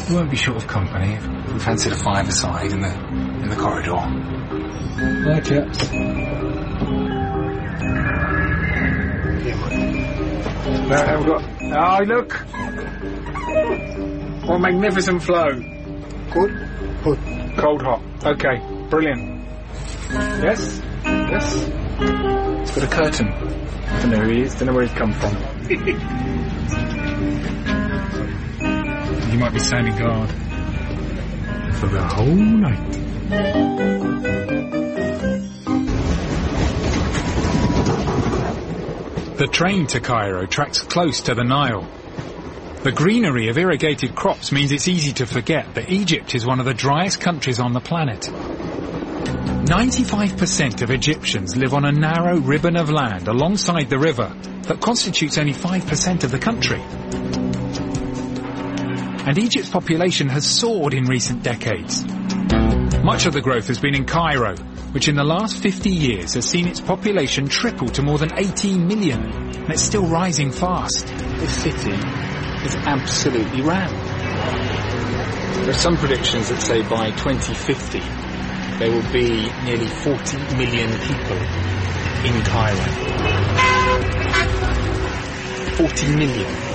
We won't be short of company. We fancy a five-a-side in the corridor. Hi, chaps. Now we've got... Oh, look! What a magnificent flow. Good? Good. Cold, hot. Okay, brilliant. Yes? Yes? It's got a curtain. I don't know who he is, don't know where he's come from. He might be standing guard for the whole night. The train to Cairo tracks close to the Nile. The greenery of irrigated crops means it's easy to forget that Egypt is one of the driest countries on the planet. 95% of Egyptians live on a narrow ribbon of land alongside the river that constitutes only 5% of the country. And Egypt's population has soared in recent decades. Much of the growth has been in Cairo, which in the last 50 years has seen its population triple to more than 18 million, and it's still rising fast. This city is absolutely rammed. There are some predictions that say by 2050 there will be nearly 40 million people in Cairo. 40 million.